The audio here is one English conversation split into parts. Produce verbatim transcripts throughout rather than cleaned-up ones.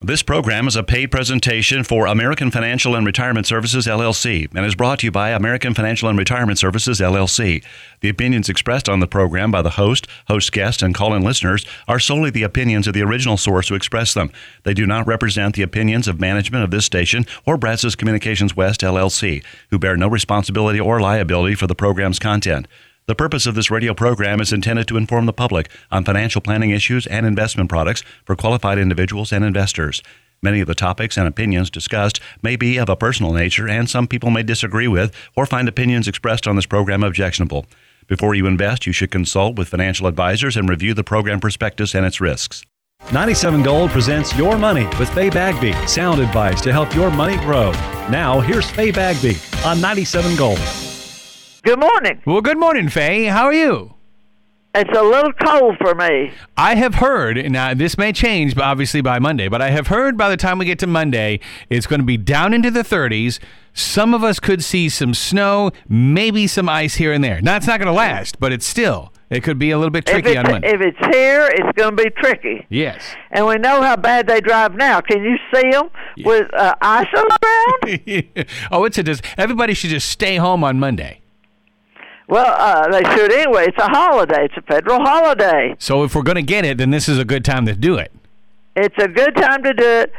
This program is a paid presentation for American Financial and Retirement Services, L L C, and is brought to you by American Financial and Retirement Services, L L C. The opinions expressed on the program by the host, host guests, and call-in listeners are solely the opinions of the original source who expressed them. They do not represent the opinions of management of this station or Brazos Communications West, L L C, who bear no responsibility or liability for the program's content. The purpose of this radio program is intended to inform the public on financial planning issues and investment products for qualified individuals and investors. Many of the topics and opinions discussed may be of a personal nature, and some people may disagree with or find opinions expressed on this program objectionable. Before you invest, you should consult with financial advisors and review the program prospectus and its risks. ninety-seven Gold presents Your Money with Faye Bagby. Sound advice to help your money grow. Now, here's Faye Bagby on ninety-seven Gold. Good morning. Well, good morning, Faye. How are you? It's a little cold for me. I have heard, now this may change obviously by Monday, but I have heard by the time we get to Monday, it's going to be down into the thirties. Some of us could see some snow, maybe some ice here and there. Now, it's not going to last, but it's still, it could be a little bit tricky on Monday. If it's here, it's going to be tricky. Yes. And we know how bad they drive now. Can you see them yeah. with uh, ice on the ground? Oh, it's a dis- everybody should just stay home on Monday. Well, uh, they should anyway. It's a holiday. It's a federal holiday. So if we're going to get it, then this is a good time to do it. It's a good time to do it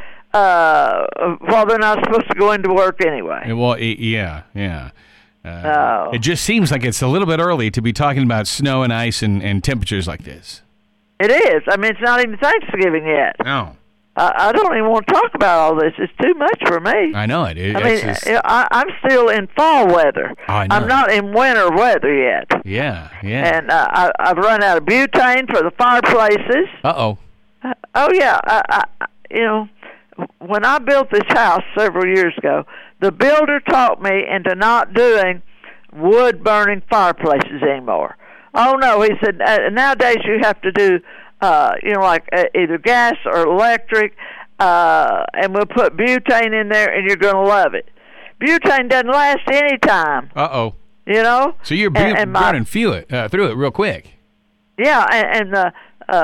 uh, while they're not supposed to go into work anyway. Well, yeah, yeah. Uh, oh. It just seems like it's a little bit early to be talking about snow and ice and, and temperatures like this. It is. I mean, it's not even Thanksgiving yet. No. I, I don't even want to talk about all this. It's too much for me. I know it. it I mean, just... I, I'm still in fall weather. Oh, I know. I'm not in winter weather yet. Yeah, yeah. And uh, I, I've run out of butane for the fireplaces. Uh-oh. Uh, oh, yeah. I, I, you know, when I built this house several years ago, the builder taught me into not doing wood-burning fireplaces anymore. Oh, no. He said, uh, nowadays you have to do Uh, you know, like uh, either gas or electric, uh, and we'll put butane in there, and you're going to love it. Butane doesn't last any time. Uh-oh. You know? So you're bu- and, and my, burning through it, uh, through it real quick. Yeah, and, and the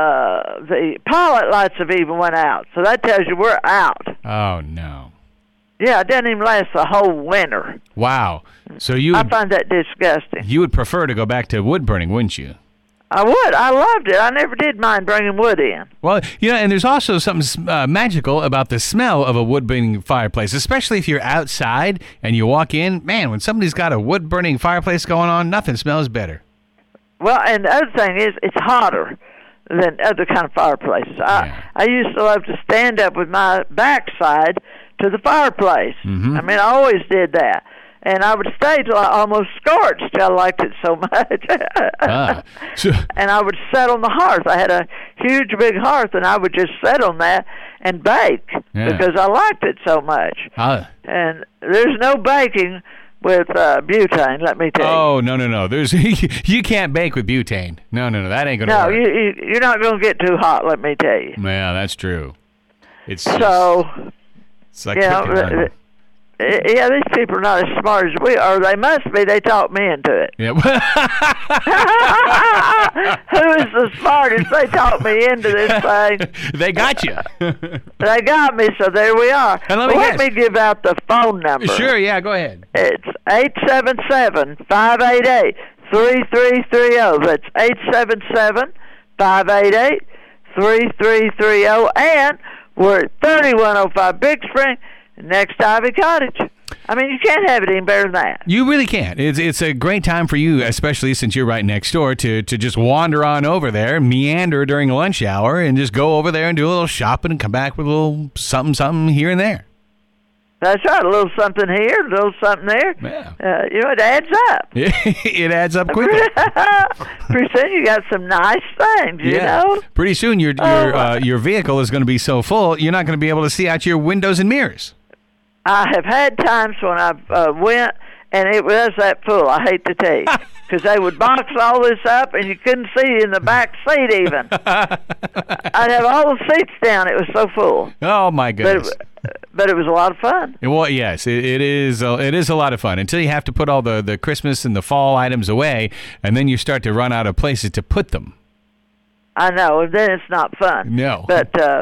uh, the pilot lights have even went out, so that tells you we're out. Oh, no. Yeah, it doesn't even last the whole winter. Wow. So you would, I find that disgusting. You would prefer to go back to wood burning, wouldn't you? I would. I loved it. I never did mind bringing wood in. Well, you know, and there's also something uh, magical about the smell of a wood-burning fireplace, especially if you're outside and you walk in. Man, when somebody's got a wood-burning fireplace going on, nothing smells better. Well, and the other thing is it's hotter than other kind of fireplaces. Yeah. I, I used to love to stand up with my backside to the fireplace. Mm-hmm. I mean, I always did that. And I would stay till I almost scorched. I liked it so much. ah, so, and I would sit on the hearth. I had a huge, big hearth, and I would just sit on that and bake yeah. because I liked it so much. Ah. And there's no baking with uh, butane, let me tell you. Oh, no, no, no. There's you can't bake with butane. No, no, no. That ain't going to no, work. No, you, you, you're not going to get too hot, let me tell you. Yeah, that's true. It's So, it's like you know, yeah, these people are not as smart as we are. They must be. They talked me into it. Yeah. Who is the smartest? They talked me into this thing. They got you. They got me, so there we are. And let me, well, let me give out the phone number. Sure, yeah, go ahead. It's eight seven seven, five eight eight, three three three zero. That's eight seven seven, five eight eight, three three three zero. And we're at thirty-one oh five Big Spring, next to Ivy Cottage. I mean, you can't have it any better than that. You really can't. It's it's a great time for you, especially since you're right next door, to, to just wander on over there, meander during lunch hour, and just go over there and do a little shopping and come back with a little something, something here and there. That's right. A little something here, a little something there. Yeah. Uh, you know, it adds up. It adds up quickly. Pretty soon you got some nice things, you yeah. know? Pretty soon your, oh. your, uh, your vehicle is going to be so full, you're not going to be able to see out your windows and mirrors. I have had times when I uh, went and it was that full, I hate to tell you, because they would box all this up and you couldn't see in the back seat even. I'd have all the seats down. It was so full. Oh, my goodness. But it, but it was a lot of fun. Well, yes, it, it is a, it is a lot of fun until you have to put all the, the Christmas and the fall items away, and then you start to run out of places to put them. I know, and then it's not fun. No. But, uh,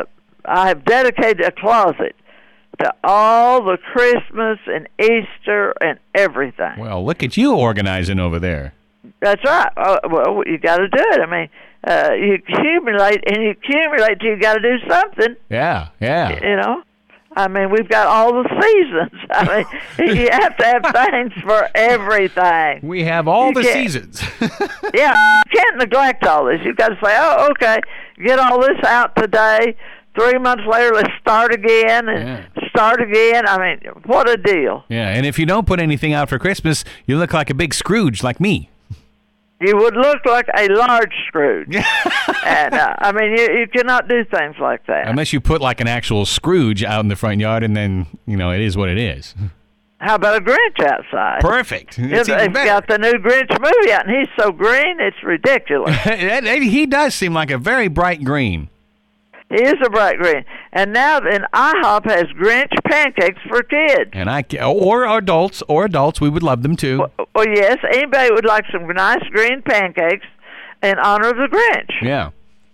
I have dedicated a closet to all the Christmas and Easter and everything. Well, look at you organizing over there. That's right. Uh, well, you got to do it. I mean, uh, you accumulate and you accumulate till you got to do something. Yeah, yeah. You know, I mean, we've got all the seasons. I mean, you have to have things for everything. We have all You the can't- seasons. Yeah, you can't neglect all this. You've got to say, oh, okay, get all this out today. Three months later, let's start again and Yeah. start again. I mean, what a deal. Yeah, and if you don't put anything out for Christmas, you look like a big Scrooge like me. You would look like a large Scrooge. and, uh, I mean, you, you cannot do things like that. Unless you put like an actual Scrooge out in the front yard, and then, you know, it is what it is. How about a Grinch outside? Perfect. Yeah, It's even they've better. got the new Grinch movie out, and he's so green, it's ridiculous. He does seem like a very bright green. He is a bright green. And now then, IHOP has Grinch pancakes for kids. And I ca- or adults or adults, we would love them too. Well, well, yes, anybody would like some nice green pancakes in honor of the Grinch. Yeah.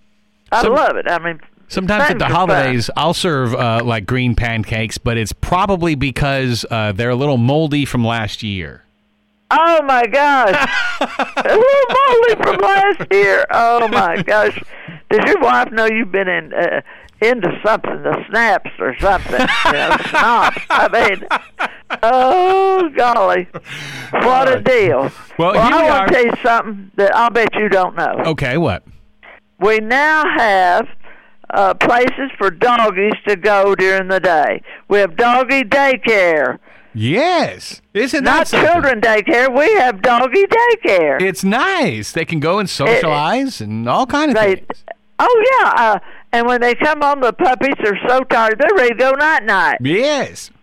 I Some- love it. I mean, Sometimes at things the are fun. holidays, I'll serve uh, like green pancakes, but it's probably because uh, they're a little moldy from last year. Oh my gosh, a little moldy from last year. Oh my gosh, does your wife know you've been in uh, into something, the snaps or something? You know, snaps. I mean, oh golly, what a deal. Well, well here I we want are. to tell you something that I'll bet you don't know. Okay, what? We now have uh, places for doggies to go during the day. We have doggy daycare. Yes. Isn't that Not something? children daycare. We have doggy daycare. It's nice. They can go and socialize and all kind of They, things. oh yeah, uh, and when they come home, the puppies are so tired they're ready to go night night. Yes.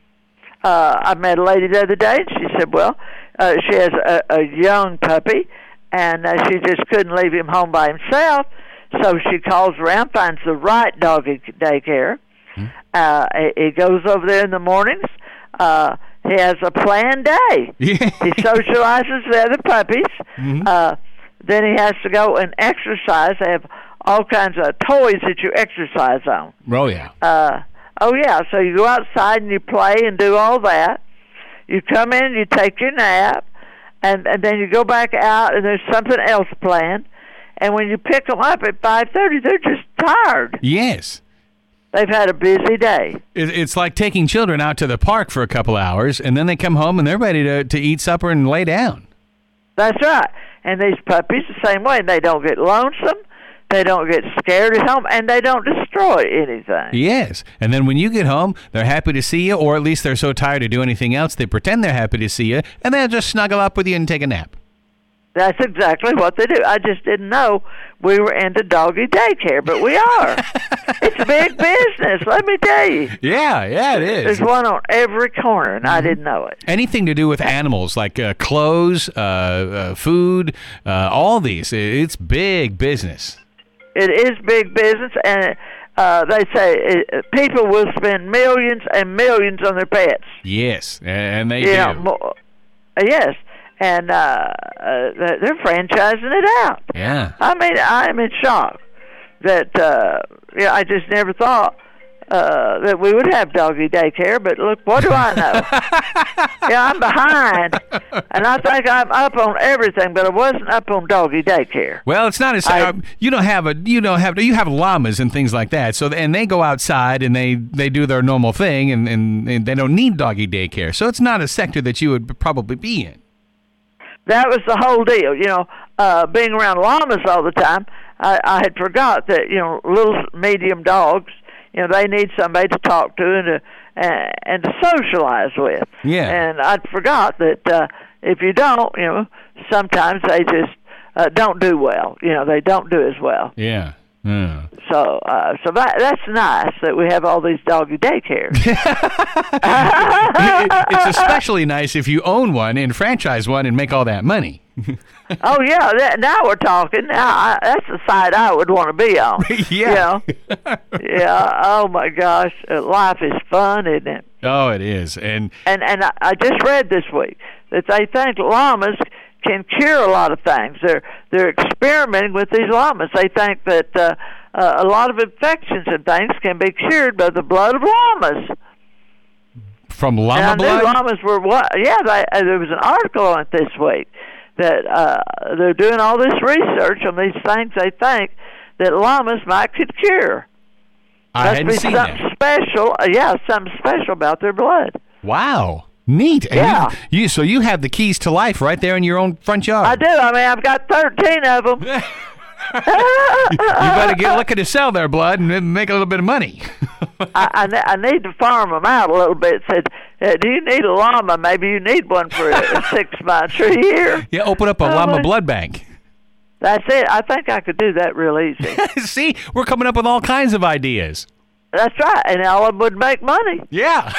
Uh, I met a lady the other day, and she said, "Well, uh, she has a, a young puppy, and uh, she just couldn't leave him home by himself, so she calls around, finds the right doggy daycare. Hmm. Uh, he, he goes over there in the mornings. Uh, he has a planned day. Yeah. He socializes the other puppies. Mhm. Uh, then he has to go and exercise. They have all kinds of toys that you exercise on. Oh, yeah. Uh, oh, yeah, so you go outside and you play and do all that. You come in, you take your nap, and, and then you go back out and there's something else planned. And when you pick them up at five thirty, they're just tired. Yes. They've had a busy day. It- It's like taking children out to the park for a couple hours, and then they come home and they're ready to, to eat supper and lay down. That's right. And these puppies the same way. They don't get lonesome. They don't get scared at home, and they don't destroy anything. Yes. And then when you get home, they're happy to see you, or at least they're so tired to do anything else, they pretend they're happy to see you, and they'll just snuggle up with you and take a nap. That's exactly what they do. I just didn't know we were into doggy daycare, but we are. It's big business, let me tell you. Yeah, yeah, it is. There's one on every corner, and I didn't know it. Anything to do with animals, like uh, clothes, uh, uh, food, uh, all these. It's big business. It is big business, and uh, they say uh, people will spend millions and millions on their pets. Yes, and they You do. know, mo- uh, yes, and uh, uh, they're franchising it out. Yeah. I mean, I am in shock that uh, yeah, I just never thought uh, that we would have doggy daycare. But look, what do I know? Yeah, I'm behind, and I think I'm up on everything, but I wasn't up on doggy daycare. Well, it's not as I- uh, you don't have a you don't have you have llamas and things like that. So and they go outside and they, they do their normal thing and, and, and they don't need doggy daycare. So it's not a sector that you would probably be in. That was the whole deal. You know, uh, being around llamas all the time, I, I had forgot that, you know, little medium dogs, you know, they need somebody to talk to and to, uh, and to socialize with. Yeah. And I'd forgot that uh, if you don't, you know, sometimes they just uh, don't do well. You know, they don't do as well. Yeah. Yeah. So, uh, so that that's nice that we have all these doggy daycares. It's especially nice if you own one and franchise one and make all that money. Oh yeah, that, now we're talking. Now I, that's the side I would want to be on. Yeah. You know? Yeah. Oh my gosh, uh, life is fun, isn't it? Oh, it is. And And and I, I just read this week that they think llamas can cure a lot of things. They're they're experimenting with these llamas. They think that uh, uh, a lot of infections and things can be cured by the blood of llamas. From llama and I blood? knew llamas were what? Yeah, they, uh, there was an article on it this week that uh, they're doing all this research on these things they think that llamas might could cure. I Must hadn't be seen something that. special. Uh, yeah, something special about their blood. Wow. Neat. And Yeah. You, you, so you have the keys to life right there in your own front yard. I do. I mean, I've got thirteen of them. You better get looking to sell their blood and make a little bit of money. I, I, ne- I need to farm them out a little bit. Said, uh, do you need a llama? Maybe you need one for uh, six months or a year. Yeah, open up a Oh, llama my- blood bank. That's it. I think I could do that real easy. See, we're coming up with all kinds of ideas. That's right, and all of them would make money. Yeah.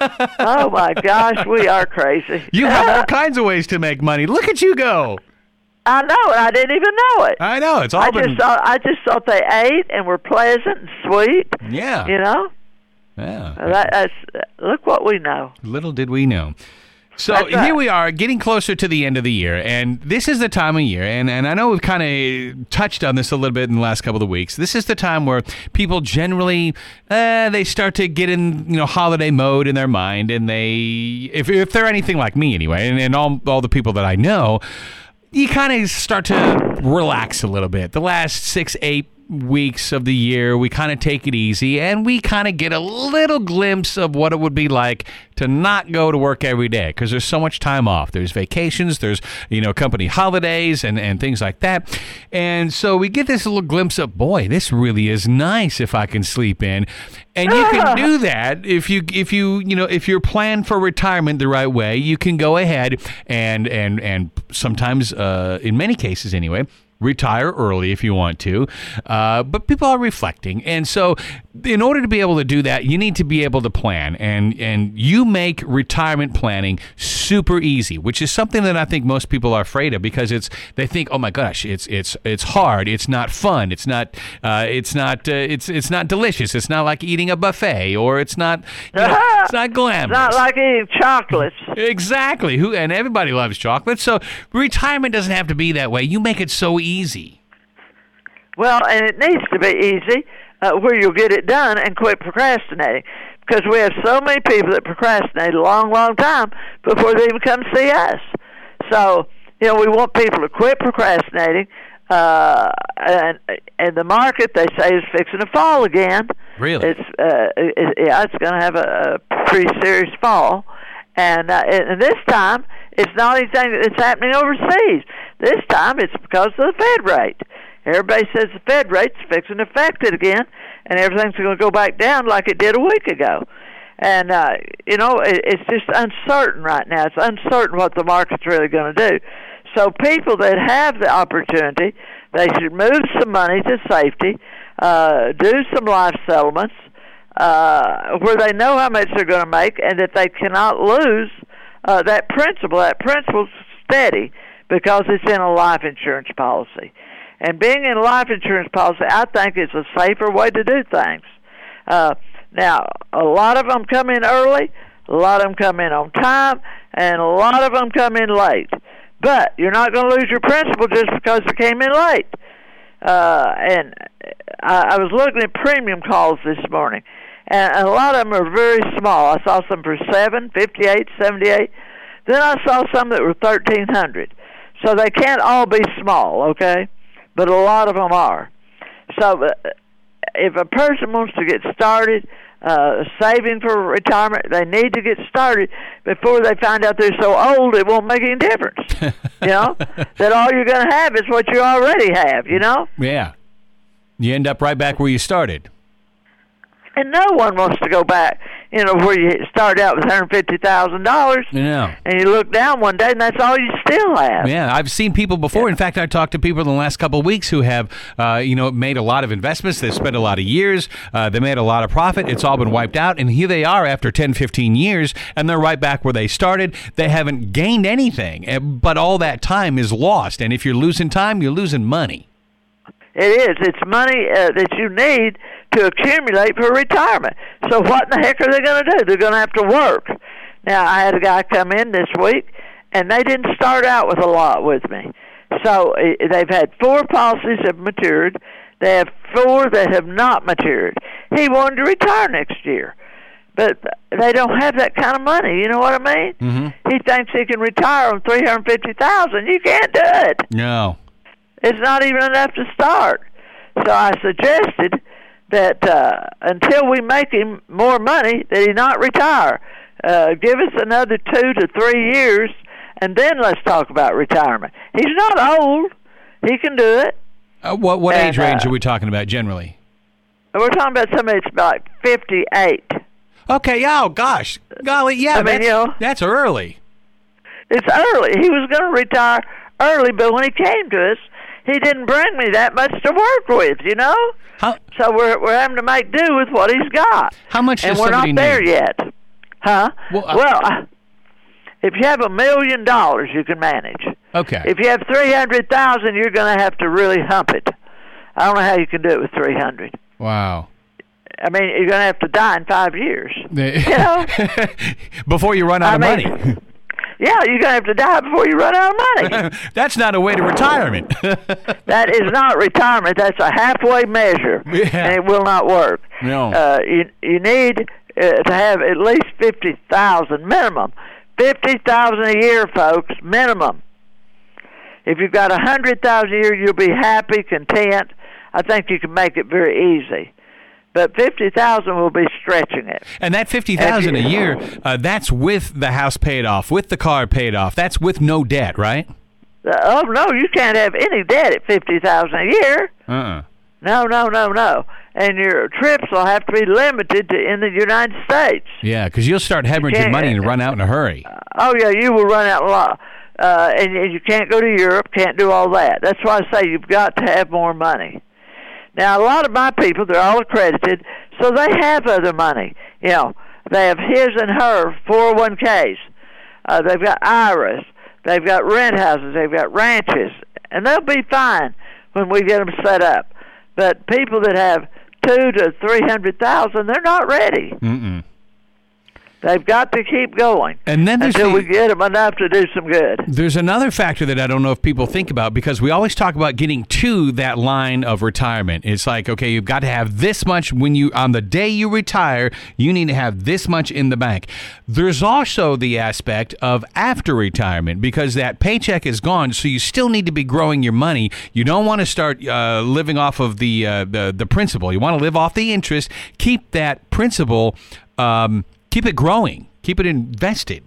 Oh my gosh, we are crazy. You have all kinds of ways to make money. Look at you go. I know, and I didn't even know it. I know. It's all I been... just thought I just thought they ate and were pleasant and sweet. Yeah. You know. Yeah. That, that's look what we know. Little did we know. So That's right. here we are getting closer to the end of the year, and this is the time of year, and, and I know we've kind of touched on this a little bit in the last couple of weeks. This is the time where people generally, uh, they start to get in, you know, holiday mode in their mind, and they, if, if they're anything like me anyway, and, and all, all the people that I know, you kind of start to relax a little bit. The last six, eight weeks of the year, we kind of take it easy, and we kind of get a little glimpse of what it would be like to not go to work every day, because there's so much time off. There's vacations, there's, you know, company holidays and, and things like that. And so we get this little glimpse of, boy, this really is nice if I can sleep in. And you can do that if you if you you know if you're planned for retirement the right way. You can go ahead and and and sometimes uh, in many cases anyway, retire early if you want to, uh, but people are reflecting, and so in order to be able to do that, you need to be able to plan, and and you make retirement planning super easy, which is something that I think most people are afraid of, because it's they think, oh my gosh, it's it's it's hard, it's not fun, it's not uh, it's not uh, it's it's not delicious, it's not like eating a buffet, or it's not you know, it's not glamorous. It's not like eating chocolates. Exactly. Who and everybody loves chocolate, so retirement doesn't have to be that way. You make it so easy. Well, and it needs to be easy, uh, where you'll get it done and quit procrastinating. Because we have so many people that procrastinate a long, long time before they even come see us. So, you know, we want people to quit procrastinating. Uh, and and the market, they say, is fixing to fall again. Really? It's uh, it, yeah, it's going to have a, a pretty serious fall. And, uh, and this time, it's not anything that's happening overseas. This time, it's because of the Fed rate. Everybody says the Fed rate's fixing to affect it again, and everything's going to go back down like it did a week ago. And, uh, you know, it, it's just uncertain right now. It's uncertain what the market's really going to do. So people that have the opportunity, they should move some money to safety, uh, do some life settlements, uh, where they know how much they're going to make and that they cannot lose uh, that principal. That principal's steady because it's in a life insurance policy. And being in a life insurance policy, I think, is a safer way to do things. Uh, now, a lot of them come in early, a lot of them come in on time, and a lot of them come in late. But you're not going to lose your principal just because it came in late. Uh, and I, I was looking at premium calls this morning, and a lot of them are very small. I saw some for seven, fifty-eight, seventy-eight. Then I saw some that were thirteen hundred. So they can't all be small, okay? But a lot of them are. So uh, if a person wants to get started uh, saving for retirement, they need to get started before they find out they're so old it won't make any difference. You know? That all you're going to have is what you already have, you know? Yeah. You end up right back where you started. And no one wants to go back, you know, where you start out with one hundred fifty thousand dollars. Yeah. And you look down one day and that's all you still have. Yeah, I've seen people before. Yeah. In fact, I talked to people in the last couple of weeks who have, uh, you know, made a lot of investments. They've spent a lot of years. Uh, they made a lot of profit. It's all been wiped out. And here they are after ten, fifteen years, and they're right back where they started. They haven't gained anything, but all that time is lost. And if you're losing time, you're losing money. It is. It's money uh, that you need to accumulate for retirement. So what in the heck are they going to do? They're going to have to work. Now, I had a guy come in this week, and they didn't start out with a lot with me. So uh, they've had four policies have matured. They have four that have not matured. He wanted to retire next year, but they don't have that kind of money. You know what I mean? Mm-hmm. He thinks he can retire on three hundred fifty thousand dollars. You can't do it. No. It's not even enough to start. So I suggested that uh, until we make him more money, that he not retire. Uh, give us another two to three years, and then let's talk about retirement. He's not old. He can do it. Uh, what what and, age range uh, are we talking about generally? We're talking about somebody that's like fifty-eight. Okay, oh, gosh. Golly, yeah, I mean, that's, you know, that's early. It's early. He was going to retire early, but when he came to us, he didn't bring me that much to work with, you know? How, So we're we're having to make do with what he's got. how much And does we're not somebody there need? yet. Huh? Well, uh, well, uh, if you have a million dollars, you can manage. Okay. If you have three hundred thousand, you're going to have to really hump it. I don't know how you can do it with three hundred. Wow. I mean, you're going to have to die in five years. The- You know? Before you run out I of mean, money. Yeah, you're going to have to die before you run out of money. That's not a way to retirement. That is not retirement. That's a halfway measure, Yeah. and it will not work. No. Uh, you you need uh, to have at least fifty thousand minimum. Fifty thousand a year, folks, minimum. If you've got a hundred thousand a year, you'll be happy, content. I think you can make it very easy. But fifty thousand will be stretching it. And that fifty thousand a year, uh, that's with the house paid off, with the car paid off. That's with no debt, right? Uh, oh no, you can't have any debt at fifty thousand a year. Uh-uh. No, no, no, no. And your trips will have to be limited to in the United States. Yeah, because you'll start hemorrhaging can't- money and run out in a hurry. Oh yeah, you will run out a lot. Uh, and, and you can't go to Europe, can't do all that. That's why I say you've got to have more money. Now, a lot of my people, they're all accredited, so they have other money. You know, they have his and her four oh one Ks. Uh, they've got I R As. They've got rent houses. They've got ranches. And they'll be fine when we get them set up. But people that have two to three hundred thousand, they're not ready. Mm-mm. They've got to keep going And then there's until the- we get them enough to do some good. There's another factor that I don't know if people think about, because we always talk about getting to that line of retirement. It's like, okay, you've got to have this much when you, on the day you retire, you need to have this much in the bank. There's also the aspect of after retirement, because that paycheck is gone, so you still need to be growing your money. You don't want to start uh, living off of the, uh, the, the principal. You want to live off the interest. Keep that principal, um, keep it growing. Keep it invested.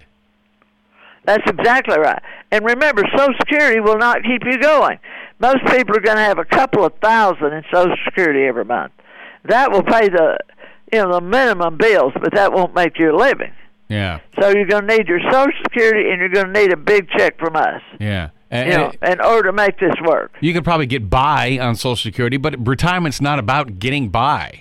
That's exactly right. And remember, Social Security will not keep you going. Most people are going to have a couple of thousand in Social Security every month. That will pay the, you know, the minimum bills, but that won't make you a living. Yeah. So you're going to need your Social Security, and you're going to need a big check from us, Yeah. And, you know, in order to make this work. you could probably get by on Social Security, but retirement's not about getting by.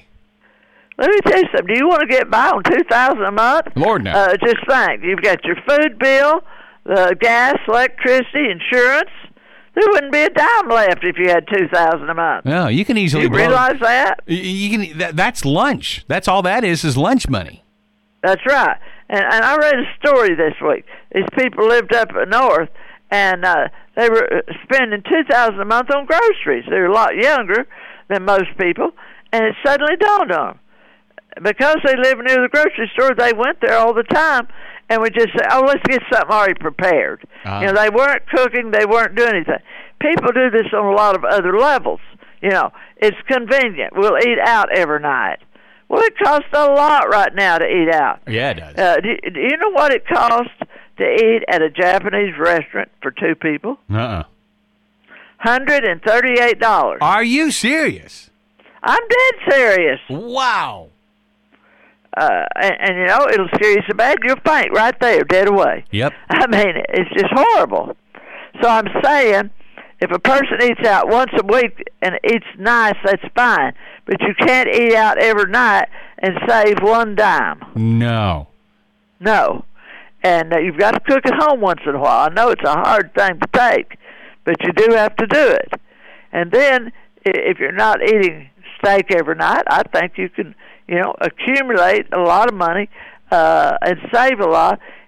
Let me tell you something. Do you want to get by on two thousand a month? Lord, no. Uh, just think. You've got your food bill, the gas, electricity, insurance. There wouldn't be a dime left if you had two thousand a month. No, you can easily You blow- realize that? You- You can. That, that's lunch. That's all that is. Is lunch money. That's right. And, and I read a story this week. These people lived up north, and uh, they were spending two thousand a month on groceries. They were a lot younger than most people, and it suddenly dawned on them. Because they live near the grocery store, they went there all the time and would just say, oh, let's get something already prepared. Uh-huh. You know, they weren't cooking, they weren't doing anything. People do this on a lot of other levels. You know, it's convenient. We'll eat out every night. Well, it costs a lot right now to eat out. Yeah, it does. Uh, do, do you know what it costs to eat at a Japanese restaurant for two people? Uh-uh. one hundred thirty-eight dollars. Are you serious? I'm dead serious. Wow. Uh, and, and, you know, it'll scare you so bad, you'll faint right there, dead away. Yep. I mean, it's just horrible. So I'm saying, if a person eats out once a week and eats nice, that's fine. But you can't eat out every night and save one dime. No. No. And uh, you've got to cook at home once in a while. I know it's a hard thing to take, but you do have to do it. And then, i- if you're not eating steak every night, I think you can, you know, accumulate a lot of money uh, and save a lot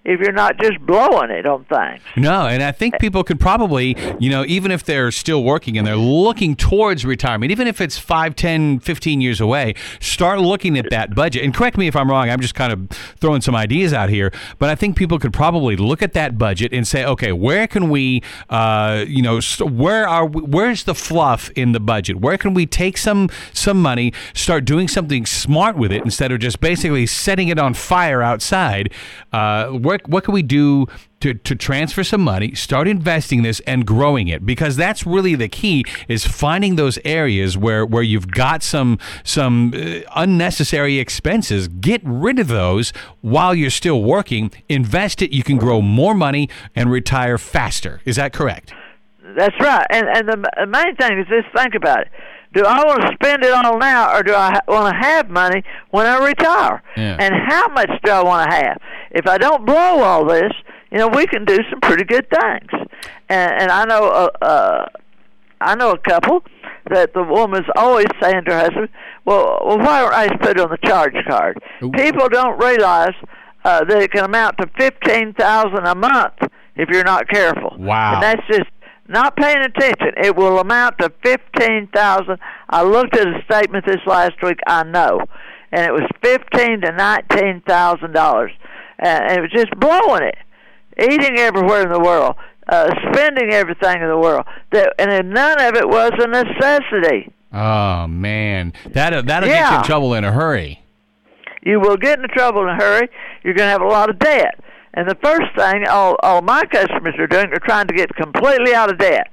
if you're not just blowing it on things. No, and I think people could probably, you know, even if they're still working and they're looking towards retirement, even if it's five, ten, fifteen years away, start looking at that budget. And correct me if I'm wrong, I'm just kind of throwing some ideas out here, but I think people could probably look at that budget and say, okay, where can we, uh, you know, where are we, where's the fluff in the budget? Where can we take some some money, start doing something smart with it instead of just basically setting it on fire outside? Uh, where, what can we do to, to transfer some money, start investing this and growing it? Because that's really the key, is finding those areas where, where you've got some some uh, unnecessary expenses. Get rid of those while you're still working. Invest it. You can grow more money and retire faster. Is that correct? That's right. And, and the, the main thing is just think about it. Do I want to spend it all now, or do I ha- want to have money when I retire? Yeah. And how much do I want to have? If I don't blow all this, you know, we can do some pretty good things. And, and I know, uh, uh, I know a couple that the woman's always saying to her husband, "Well, well why don't I just put it on the charge card?" Ooh. People don't realize uh, that it can amount to fifteen thousand a month if you're not careful. Wow. And that's just not paying attention. It will amount to fifteen thousand. I looked at a statement this last week. I know, and it was fifteen to nineteen thousand dollars, and it was just blowing it, eating everywhere in the world, uh, spending everything in the world. That, and then none of it was a necessity. Oh man, that that'll Yeah. get you in trouble in a hurry. You will get into trouble in a hurry. You're going to have a lot of debt. And the first thing all, all my customers are doing are trying to get completely out of debt.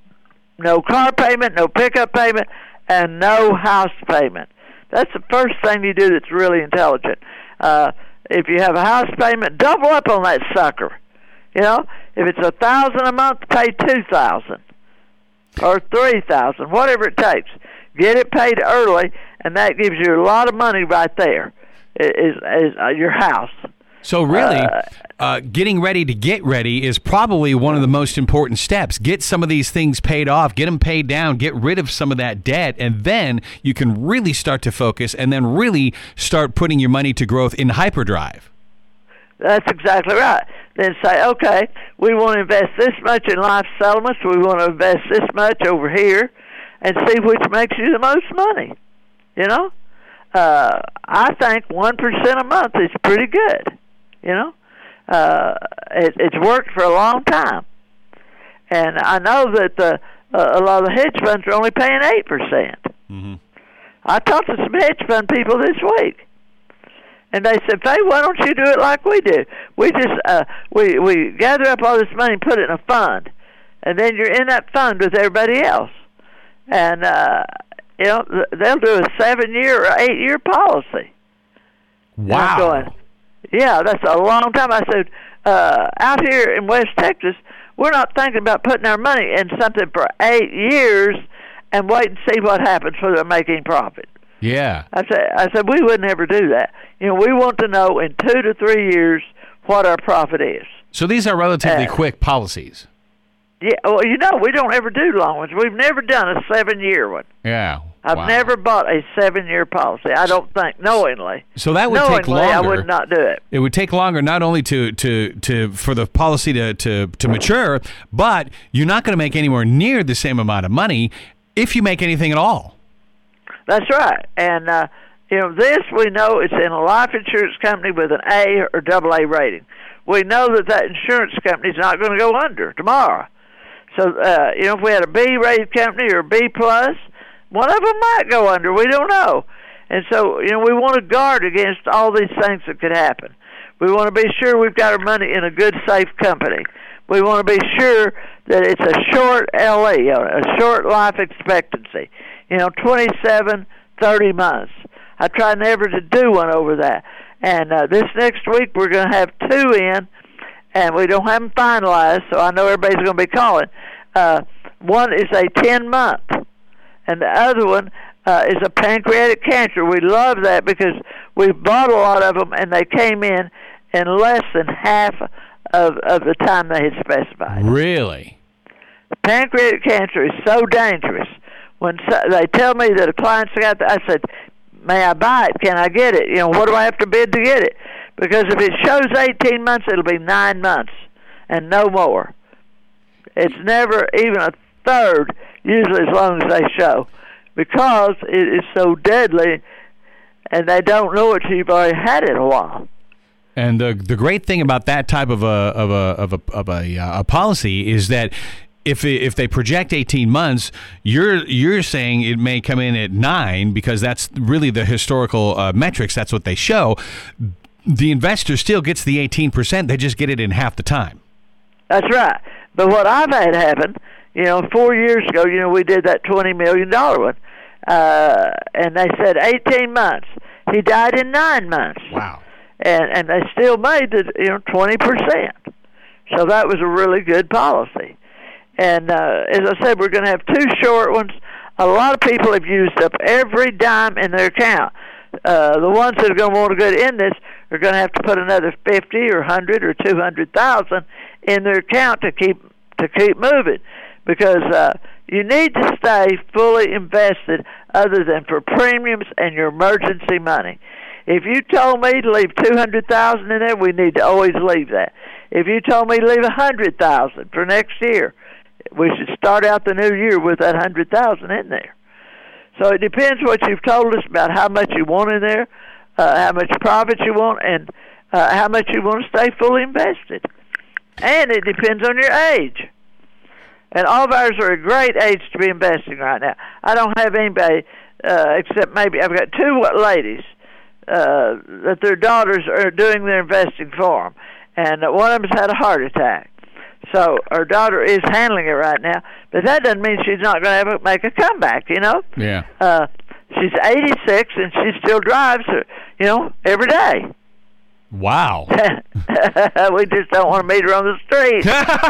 No car payment, no pickup payment, and no house payment. That's the first thing you do that's really intelligent. Uh, if you have a house payment, double up on that sucker. You know, if it's a thousand a month, pay two thousand or three thousand, whatever it takes. Get it paid early, and that gives you a lot of money right there. Is is uh, your house. So really, Uh, uh, getting ready to get ready is probably one of the most important steps. Get some of these things paid off, get them paid down, get rid of some of that debt, and then you can really start to focus and then really start putting your money to growth in hyperdrive. That's exactly right. Then say, okay, we want to invest this much in life settlements, we want to invest this much over here, and see which makes you the most money. You know? Uh, I think one percent a month is pretty good. You know, uh, it, it's worked for a long time, and I know that the, uh, a lot of the hedge funds are only paying eight percent. Mm-hmm. I talked to some hedge fund people this week, and they said, "Faye, why don't you do it like we do? We just uh, we we gather up all this money and put it in a fund, and then you're in that fund with everybody else, and uh, you know they'll do a seven-year or eight-year policy." Wow. And I'm going, yeah, that's a long time. I said, uh, out here in West Texas, we're not thinking about putting our money in something for eight years and wait and see what happens whether they're making profit. Yeah. I said, I said we would never do that. You know, we want to know in two to three years what our profit is. So these are relatively Uh, quick policies. Yeah, well, you know, we don't ever do long ones. We've never done a seven-year one. Yeah. I've Wow. never bought a seven-year policy. I don't think, knowingly. So that would knowingly, take longer. I would not do it. It would take longer not only to, to, to for the policy to, to, to mature, but you're not going to make anywhere near the same amount of money if you make anything at all. That's right. And, uh, you know, this we know it's in a life insurance company with an A or double A rating. We know that that insurance company is not going to go under tomorrow. So, uh, you know, if we had a B-rated company or a B plus, one of them might go under. We don't know. And so, you know, we want to guard against all these things that could happen. We want to be sure we've got our money in a good, safe company. We want to be sure that it's a short L E, a short life expectancy, you know, twenty-seven, thirty months. I try never to do one over that. And uh, this next week we're going to have two in, and we don't have them finalized, so I know everybody's going to be calling. Uh, one is a ten-month, and the other one uh, is a pancreatic cancer. We love that because we bought a lot of them, and they came in in less than half of, of the time they had specified. Really? Pancreatic cancer is so dangerous. When so, they tell me that a client's got that, I said, may I buy it? Can I get it? You know, what do I have to bid to get it? Because if it shows eighteen months, it'll be nine months and no more. It's never even a third, usually as long as they show, because it is so deadly, and they don't know it till you've already had it a while. And the the great thing about that type of a of a of a of a, uh, a policy is that if it, if they project eighteen months, you're you're saying it may come in at nine because that's really the historical uh, metrics. That's what they show. The investor still gets the eighteen percent. They just get it in half the time. That's right. But what I've had happen, you know, four years ago, you know, we did that twenty million dollars one, uh, and they said eighteen months. He died in nine months. Wow. And and they still made it, you know, twenty percent. So that was a really good policy. And uh, as I said, we're going to have two short ones. A lot of people have used up every dime in their account. Uh, the ones that are going to want to go in this are going to have to put another fifty or hundred or two hundred thousand in their account to keep to keep moving, because uh, you need to stay fully invested, other than for premiums and your emergency money. If you told me to leave two hundred thousand in there, we need to always leave that. If you told me to leave a hundred thousand for next year, we should start out the new year with that hundred thousand in there. So it depends what you've told us about how much you want in there, uh, how much profit you want, and uh, how much you want to stay fully invested. And it depends on your age. And all of ours are a great age to be investing right now. I don't have anybody uh, except maybe I've got two ladies uh, that their daughters are doing their investing for them, and one of them's had a heart attack. So her daughter is handling it right now, but that doesn't mean she's not going to have make a comeback, you know? Yeah. Uh, she's eighty-six, and she still drives, her, you know, every day. Wow. We just don't want to meet her on the street.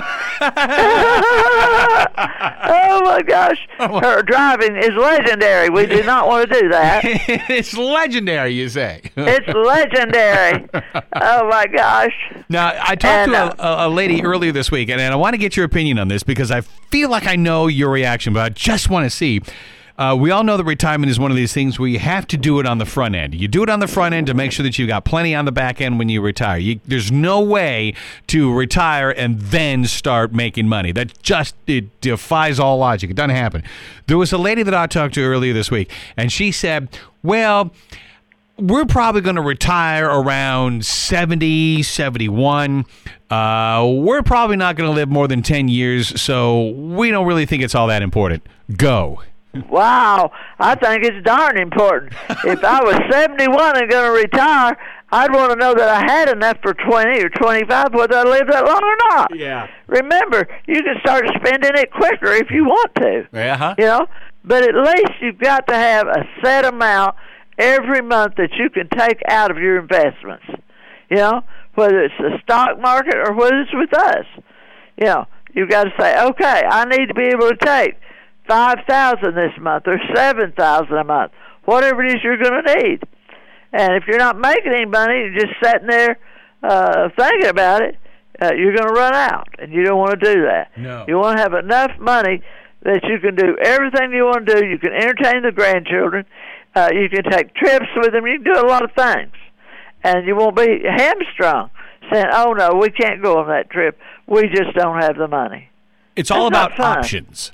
Oh, my gosh. Her driving is legendary. We do not want to do that. It's legendary, you say. It's legendary. Oh, my gosh. Now, I talked And, to uh, a, a lady earlier this week, and, and I want to get your opinion on this because I feel like I know your reaction, but I just want to see. Uh, we all know that retirement is one of these things where you have to do it on the front end. You do it on the front end to make sure that you've got plenty on the back end when you retire. You, there's no way to retire and then start making money. That just, it defies all logic. It doesn't happen. There was a lady that I talked to earlier this week, and she said, well, we're probably going to retire around seventy, seventy-one. Uh, we're probably not going to live more than ten years, so we don't really think it's all that important. Go. Wow, I think it's darn important. If I was seventy-one and going to retire, I'd want to know that I had enough for twenty or twenty-five, whether I live that long or not. Yeah. Remember, you can start spending it quicker if you want to. Uh-huh. You know, but at least you've got to have a set amount every month that you can take out of your investments. You know, whether it's the stock market or whether it's with us. You know, you've got to say, okay, I need to be able to take five thousand this month or seven thousand a month, whatever it is you're going to need. And if you're not making any money, you're just sitting there uh, thinking about it, uh, you're going to run out, and you don't want to do that. No. You want to have enough money that you can do everything you want to do. You can entertain the grandchildren. Uh, you can take trips with them. You can do a lot of things. And you won't be hamstrung saying, oh, no, we can't go on that trip. We just don't have the money. It's all That's about not fun. options.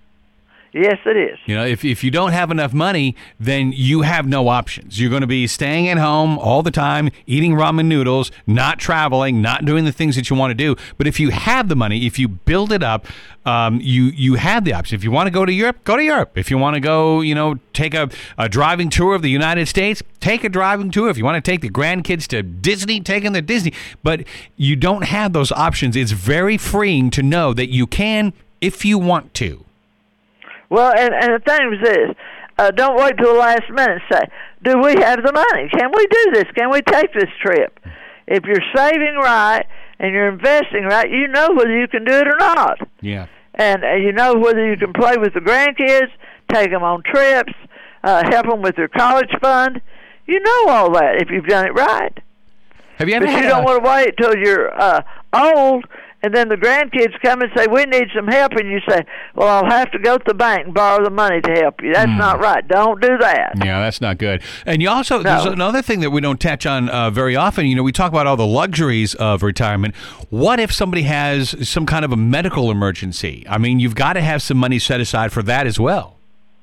Yes, it is. You know, if if you don't have enough money, then you have no options. You're going to be staying at home all the time, eating ramen noodles, not traveling, not doing the things that you want to do. But if you have the money, if you build it up, um, you you have the option. If you want to go to Europe, go to Europe. If you want to go, you know, take a, a driving tour of the United States, take a driving tour. If you want to take the grandkids to Disney, take them to Disney. But you don't have those options. It's very freeing to know that you can if you want to. Well, and, and the thing is this, uh, don't wait till the last minute and say, do we have the money? Can we do this? Can we take this trip? If you're saving right and you're investing right, you know whether you can do it or not. Yeah. And uh, you know whether you can play with the grandkids, take them on trips, uh, help them with their college fund. You know all that if you've done it right. Have you ever But had you don't a- want to wait till you're uh, old and then the grandkids come and say, we need some help, and you say, well, I'll have to go to the bank and borrow the money to help you. That's mm. not right. Don't do that. Yeah, that's not good. And you also, no. there's another thing that we don't touch on uh, very often. You know, we talk about all the luxuries of retirement. What if somebody has some kind of a medical emergency? I mean, you've got to have some money set aside for that as well.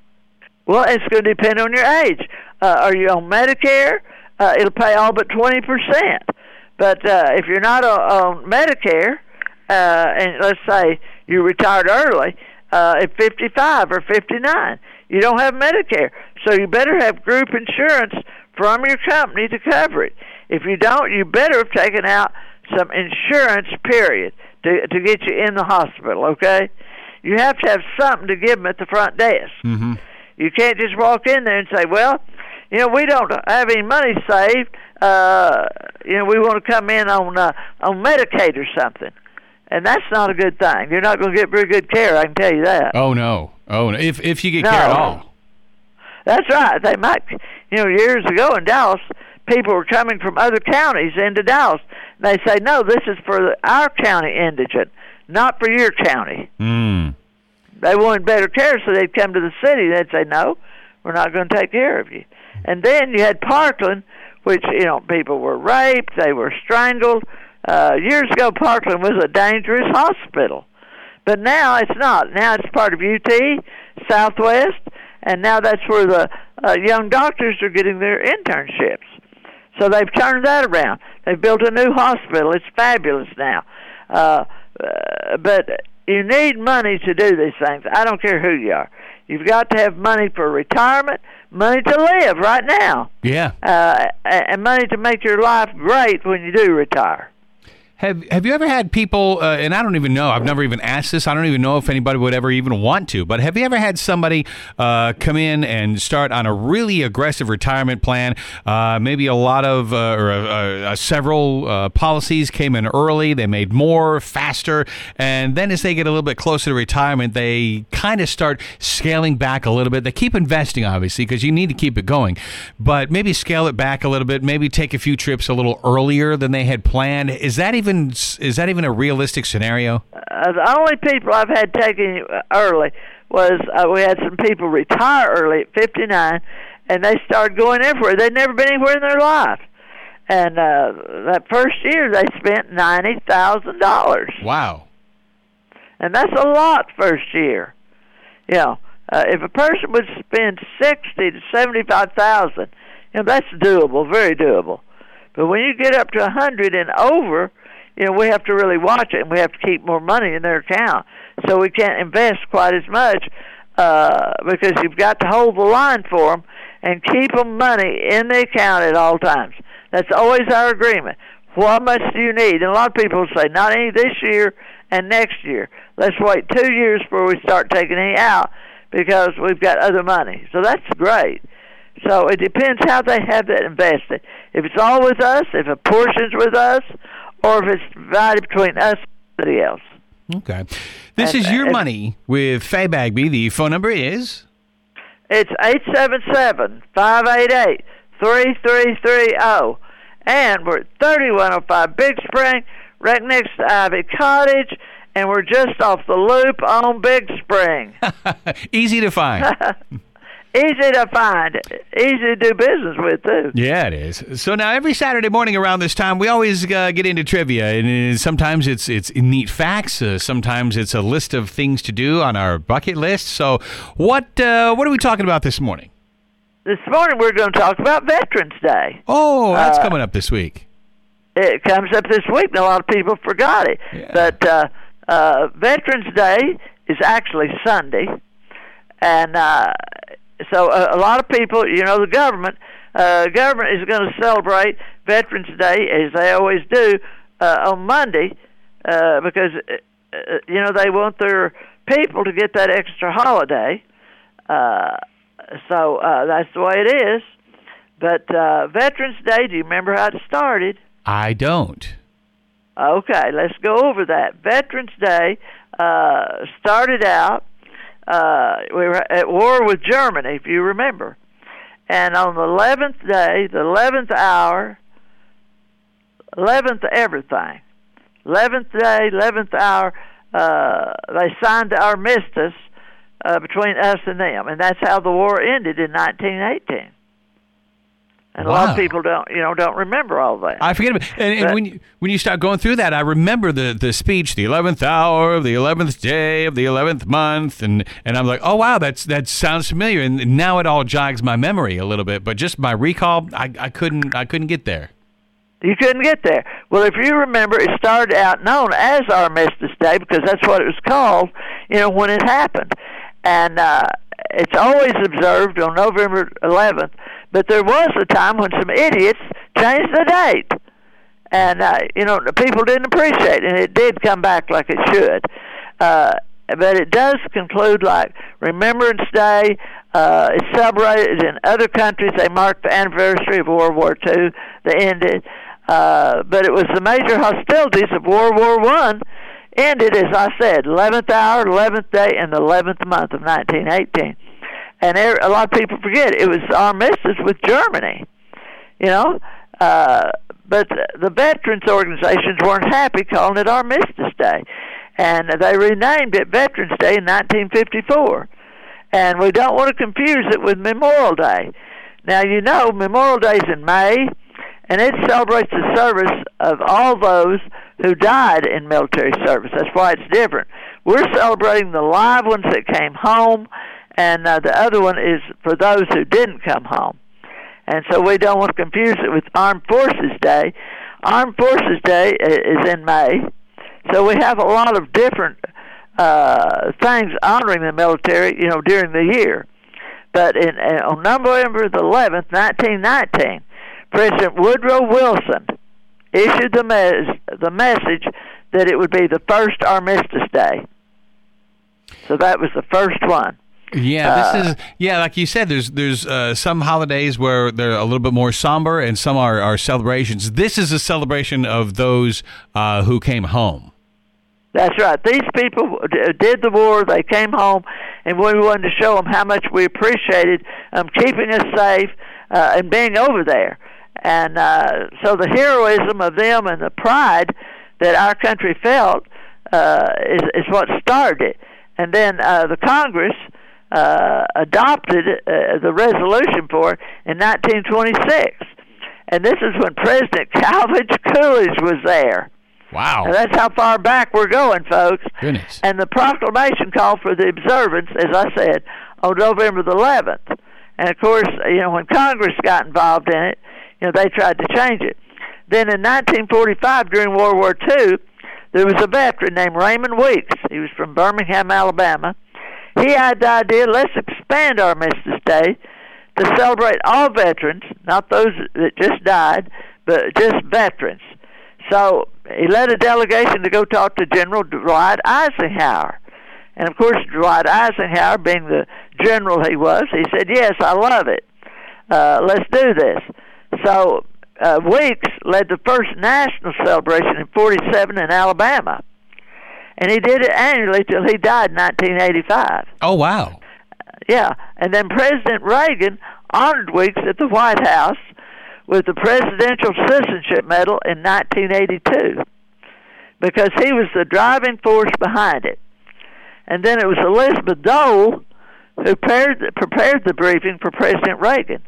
Well, it's going to depend on your age. Uh, are you on Medicare? Uh, it'll pay all but twenty percent. But uh, if you're not on, on Medicare, uh, and let's say you retired early uh, at fifty-five or fifty-nine, you don't have Medicare. So you better have group insurance from your company to cover it. If you don't, you better have taken out some insurance, period, to, to get you in the hospital, okay? You have to have something to give them at the front desk. Mm-hmm. You can't just walk in there and say, well, you know, we don't have any money saved. Uh, you know, we want to come in on uh, on Medicaid or something. And that's not a good thing. You're not going to get very good care, I can tell you that. Oh, no. Oh, no. If, if you get no. care at all. That's right. They might, you know, years ago in Dallas, people were coming from other counties into Dallas. And they say, no, this is for the, our county indigent, not for your county. Mm. They wanted better care, so they'd come to the city. They'd say, no, we're not going to take care of you. And then you had Parkland, which, you know, people were raped, they were strangled. Uh, years ago, Parkland was a dangerous hospital. But now it's not. Now it's part of U T, Southwest, and now that's where the uh, young doctors are getting their internships. So they've turned that around. They've built a new hospital. It's fabulous now. Uh, uh, but you need money to do these things. I don't care who you are. You've got to have money for retirement, money to live right now. Yeah. Uh, and money to make your life great when you do retire. Have Have you ever had people, uh, and I don't even know, I've never even asked this, I don't even know if anybody would ever even want to, but have you ever had somebody uh, come in and start on a really aggressive retirement plan? Uh, maybe a lot of, uh, or uh, uh, several uh, policies came in early, they made more, faster, and then as they get a little bit closer to retirement, they kind of start scaling back a little bit. They keep investing, obviously, because you need to keep it going, but maybe scale it back a little bit, maybe take a few trips a little earlier than they had planned. Is that even Is that even a realistic scenario? Uh, the only people I've had taken early was uh, we had some people retire early at fifty-nine, and they started going everywhere. They'd never been anywhere in their life. And uh, that first year, they spent ninety thousand dollars. Wow. And that's a lot first year. You know, uh, if a person would spend sixty to seventy-five thousand dollars, you know, that's doable, very doable. But when you get up to one hundred and over, you know, we have to really watch it, and we have to keep more money in their account. So we can't invest quite as much uh, because you've got to hold the line for them and keep them money in the account at all times. That's always our agreement. What much do you need? And a lot of people say, not any this year and next year. Let's wait two years before we start taking any out because we've got other money. So that's great. So it depends how they have that invested. If it's all with us, if a portion's with us, or if it's divided between us and somebody else. Okay. This and, is Your and, Money with Faye Bagby. The phone number is? It's eight seven seven, five eight eight, three three three zero. And we're at thirty-one oh five Big Spring, right next to Ivy Cottage, and we're just off the loop on Big Spring. Easy to find. Easy to find, easy to do business with, too. Yeah, it is. So now every Saturday morning around this time, we always uh, get into trivia, and uh, sometimes it's it's neat facts, uh, sometimes it's a list of things to do on our bucket list. So what uh, what are we talking about this morning? This morning we're going to talk about Veterans Day. Oh, that's uh, coming up this week. It comes up this week, and a lot of people forgot it. Yeah. But uh, uh, Veterans Day is actually Sunday, and uh, so a, a lot of people, you know, the government, uh, government is going to celebrate Veterans Day, as they always do, uh, on Monday, uh, because, uh, you know, they want their people to get that extra holiday. Uh, so uh, that's the way it is. But uh, Veterans Day, do you remember how it started? I don't. Okay, let's go over that. Veterans Day uh, started out, uh, we were at war with Germany, if you remember. And on the eleventh day, the eleventh hour, eleventh everything, eleventh day, eleventh hour, uh, they signed the armistice uh, between us and them, and that's how the war ended in nineteen eighteen. And wow. a lot of people don't, you know, don't remember all that. I forget about it. And, and but, when you when you start going through that, I remember the, the speech, the eleventh hour of the eleventh day of the eleventh month, and, and I'm like, oh wow, that's that sounds familiar. And now it all jogs my memory a little bit, but just my recall, I, I couldn't I couldn't get there. You couldn't get there. Well, if you remember, it started out known as Armistice Day because that's what it was called, you know, when it happened, and uh, it's always observed on November eleventh. But there was a time when some idiots changed the date. And, uh, you know, the people didn't appreciate it, and it did come back like it should. Uh, but it does conclude like Remembrance Day. Uh, it's celebrated in other countries. They mark the anniversary of World War Two that ended. Uh, but it was the major hostilities of World War One ended, as I said, eleventh hour, eleventh day, and the eleventh month of nineteen eighteen. And a lot of people forget it was armistice with Germany, you know. Uh, but the veterans organizations weren't happy calling it Armistice Day, and they renamed it Veterans Day in nineteen fifty-four. And we don't want to confuse it with Memorial Day. Now, you know, Memorial Day is in May, and it celebrates the service of all those who died in military service. That's why it's different. We're celebrating the live ones that came home, and uh, the other one is for those who didn't come home. And so we don't want to confuse it with Armed Forces Day. Armed Forces Day is in May, so we have a lot of different uh, things honoring the military, you know, during the year. But in, uh, on November the eleventh, nineteen nineteen, President Woodrow Wilson issued the, mes- the message that it would be the first Armistice Day. So that was the first one. Yeah, this uh, is yeah, like you said. There's there's uh, some holidays where they're a little bit more somber, and some are, are celebrations. This is a celebration of those uh, who came home. That's right. These people did the war. They came home, and we wanted to show them how much we appreciated them keeping us safe uh, and being over there. And uh, so the heroism of them and the pride that our country felt uh, is is what started it. And then uh, the Congress Uh, adopted uh, the resolution for it in nineteen twenty-six. And this is when President Calvin Coolidge was there. Wow. And that's how far back we're going, folks. Goodness. And the proclamation called for the observance, as I said, on November the eleventh. And, of course, you know, when Congress got involved in it, you know, they tried to change it. Then in nineteen forty-five, during World War Two, there was a veteran named Raymond Weeks. He was from Birmingham, Alabama. He had the idea, let's expand Armistice Day to celebrate all veterans, not those that just died, but just veterans. So he led a delegation to go talk to General Dwight Eisenhower. And, of course, Dwight Eisenhower, being the general he was, he said, yes, I love it. Uh, let's do this. So uh, Weeks led the first national celebration in forty-seven in Alabama. And he did it annually till he died in nineteen eighty-five. Oh, wow. Yeah. And then President Reagan honored Weeks at the White House with the Presidential Citizenship Medal in nineteen eighty-two because he was the driving force behind it. And then it was Elizabeth Dole who prepared, prepared the briefing for President Reagan.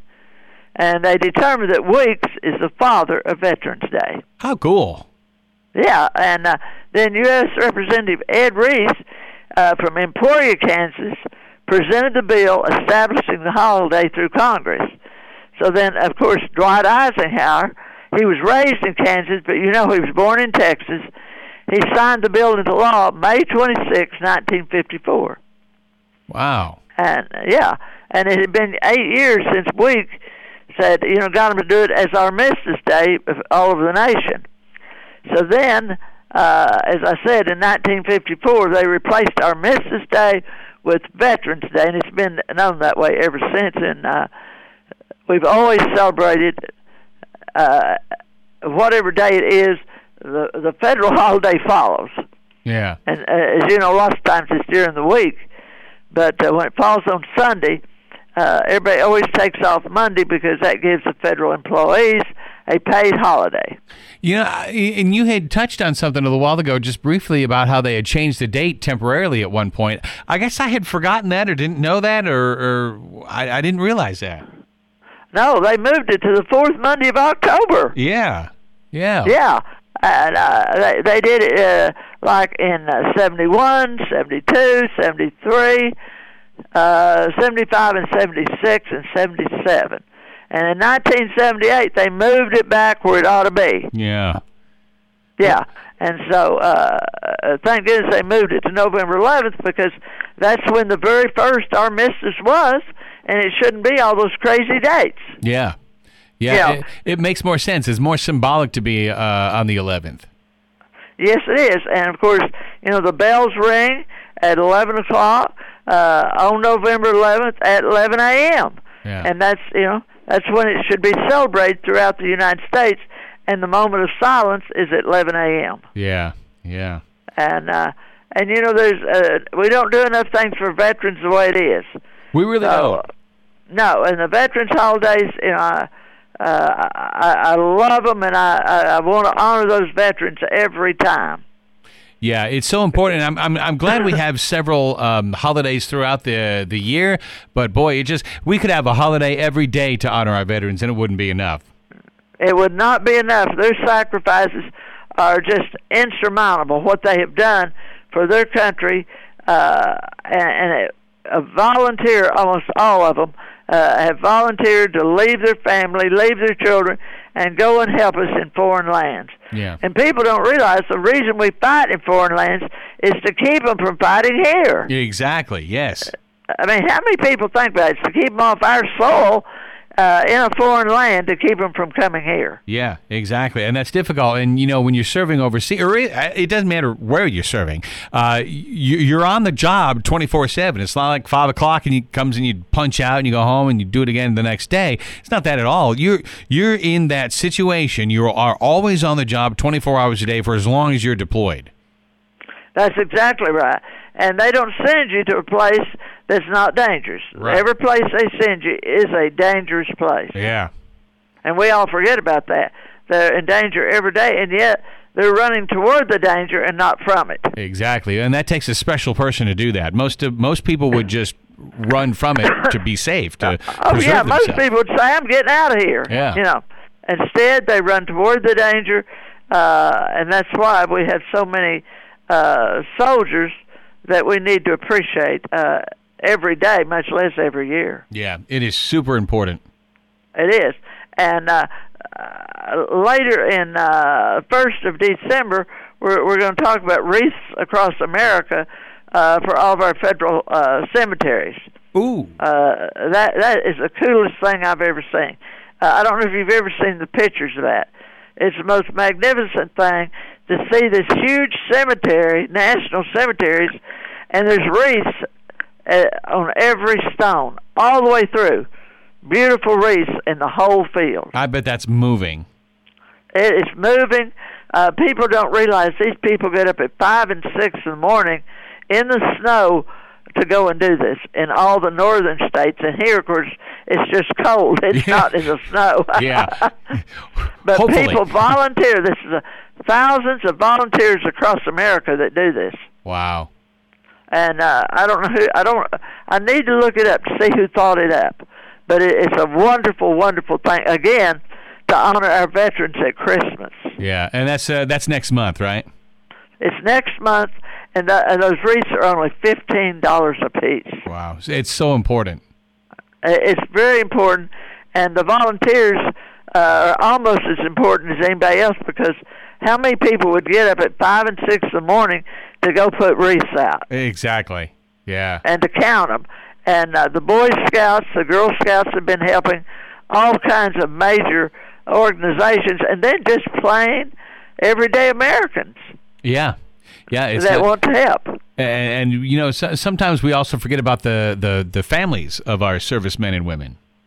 And they determined that Weeks is the father of Veterans Day. How cool. Yeah, and uh, then U S Representative Ed Reese uh, from Emporia, Kansas, presented the bill establishing the holiday through Congress. So then, of course, Dwight Eisenhower, he was raised in Kansas, but you know he was born in Texas. He signed the bill into law May twenty-sixth, nineteen fifty-four. Wow. And, uh, yeah, and it had been eight years since Weeks said, you know, got him to do it as Armistice Day all over the nation. So then, uh, as I said, in nineteen fifty-four, they replaced Armistice Day with Veterans Day, and it's been known that way ever since. And uh, we've always celebrated uh, whatever day it is, the, the federal holiday follows. Yeah. And uh, as you know, lots of times it's during the week. But uh, when it falls on Sunday, uh, everybody always takes off Monday because that gives the federal employees a paid holiday. You know, and you had touched on something a little while ago, just briefly, about how they had changed the date temporarily at one point. I guess I had forgotten that, or didn't know that, or, or I, I didn't realize that. No, they moved it to the fourth Monday of October. Yeah, yeah. Yeah, and uh, they, they did it uh, like in uh, seventy-one, seventy-two, seventy-three, uh, seventy-five, and seventy-six, and seventy-seven. And in nineteen seventy-eight, they moved it back where it ought to be. Yeah. Yeah, and so uh, thank goodness they moved it to November eleventh, because that's when the very first armistice was, and it shouldn't be all those crazy dates. Yeah. Yeah, Yeah. It, it makes more sense. It's more symbolic to be uh, on the eleventh. Yes, it is. And, of course, you know, the bells ring at eleven o'clock uh, on November eleventh at eleven a.m. Yeah. And that's, you know, that's when it should be celebrated throughout the United States, and the moment of silence is at eleven a.m. Yeah, yeah. And, uh, and you know, there's uh, we don't do enough things for veterans the way it is. We really So, don't. No, and the veterans' holidays, you know, I, uh, I, I love them, and I, I, I want to honor those veterans every time. Yeah, it's so important. I'm I'm I'm glad we have several um, holidays throughout the the year, but boy, it just we could have a holiday every day to honor our veterans, and it wouldn't be enough. It would not be enough. Their sacrifices are just insurmountable. What they have done for their country, uh, and, and it, a volunteer, almost all of them, uh, have volunteered to leave their family, leave their children, and go and help us in foreign lands. Yeah. And people don't realize the reason we fight in foreign lands is to keep them from fighting here. Exactly. Yes. I mean, how many people think that? It's to keep them off our soil uh, in a foreign land, to keep them from coming here. Yeah, exactly. And that's difficult. And, you know, when you're serving overseas, or it, it doesn't matter where you're serving, uh, you, you're on the job twenty-four seven. It's not like five o'clock and you comes and you punch out and you go home and you do it again the next day. It's not that at all. You're, you're in that situation. You are always on the job twenty-four hours a day for as long as you're deployed. That's exactly right. And they don't send you to a place that's not dangerous. Right. Every place they send you is a dangerous place. Yeah. And we all forget about that. They're in danger every day, and yet they're running toward the danger and not from it. Exactly. And that takes a special person to do that. Most of, most people would just run from it to be safe, to Oh, preserve yeah, most themselves. people would say, I'm getting out of here. Yeah. You know. Instead, they run toward the danger, uh, and that's why we have so many uh, soldiers that we need to appreciate uh, every day, much less every year. Yeah, it is super important. It is. And uh, uh, later in uh, first of December, we're, we're going to talk about wreaths across America uh, for all of our federal uh, cemeteries. Ooh. Uh, that that is the coolest thing I've ever seen. Uh, I don't know if you've ever seen the pictures of that. It's the most magnificent thing to see this huge cemetery, national cemeteries, and there's wreaths uh, on every stone, all the way through. Beautiful wreaths in the whole field. I bet that's moving. It is moving. Uh, people don't realize these people get up at five and six in the morning in the snow to go and do this in all the northern states. And here, of course, it's just cold. It's Yeah. not in the snow. Yeah. But Hopefully. people volunteer. This is a, thousands of volunteers across America that do this. Wow. And uh, I don't know who. I don't. I need to look it up to see who thought it up. But it, it's a wonderful, wonderful thing. Again, to honor our veterans at Christmas. Yeah, and that's uh, that's next month, right? It's next month, and, the, and those wreaths are only fifteen dollars a piece. Wow, it's so important. It's very important, and the volunteers uh, are almost as important as anybody else, because how many people would get up at five and six in the morning to go put wreaths out Exactly. Yeah. and to count them? And uh, the Boy Scouts, the Girl Scouts have been helping all kinds of major organizations, and then just plain everyday Americans Yeah. Yeah. It's that a- want to help. and, and you know, so, sometimes we also forget about the, the, the families of our servicemen and women.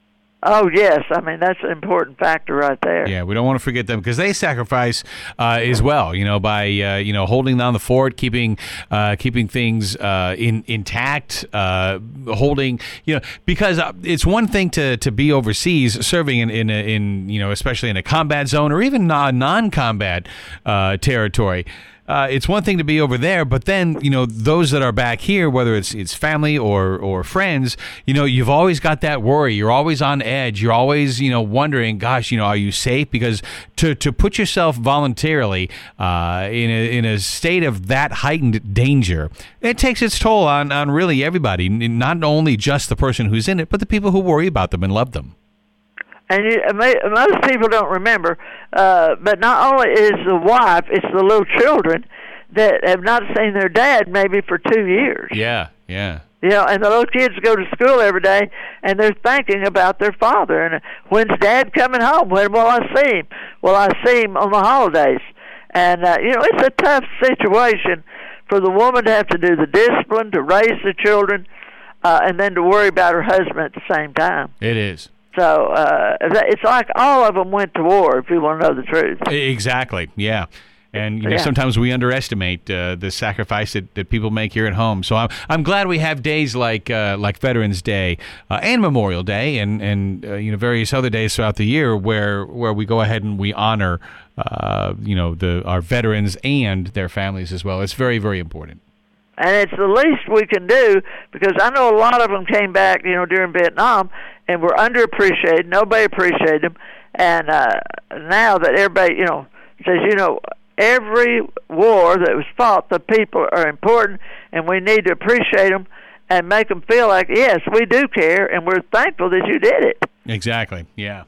Oh, yes. I mean, that's an important factor right there. Yeah, we don't want to forget them because they sacrifice uh, as well, you know, by, uh, you know, holding down the fort, keeping uh, keeping things uh, in intact, uh, holding, you know, because it's one thing to, to be overseas serving in, in, a, in, you know, especially in a combat zone or even non- non-combat uh, territory. Uh, it's one thing to be over there, but then, you know, those that are back here, whether it's it's family or, or friends, you know, you've always got that worry. You're always on edge. You're always, you know, wondering, gosh, you know, are you safe? Because to, to put yourself voluntarily uh, in, a, in a state of that heightened danger, it takes its toll on, on really everybody, not only just the person who's in it, but the people who worry about them and love them. And you, most people don't remember, uh, but not only is the wife, it's the little children that have not seen their dad maybe for two years. Yeah, yeah. You know, and the little kids go to school every day, and they're thinking about their father. And when's Dad coming home? When will I see him? Will I see him on the holidays? And, uh, you know, it's a tough situation for the woman to have to do the discipline, to raise the children, uh, and then to worry about her husband at the same time. It is. So uh, it's like all of them went to war, if you want to know the truth. Exactly, yeah. And you know, yeah. sometimes we underestimate uh, the sacrifice that, that people make here at home. So I'm I'm glad we have days like uh, like Veterans Day uh, and Memorial Day and and uh, you know various other days throughout the year where where we go ahead and we honor uh, you know the our veterans and their families as well. It's very very important. And it's the least we can do, because I know a lot of them came back, you know, during Vietnam and were underappreciated. Nobody appreciated them. And uh, now that everybody, you know, says, you know, every war that was fought, the people are important, and we need to appreciate them and make them feel like, yes, we do care, and we're thankful that you did it. Exactly, yeah.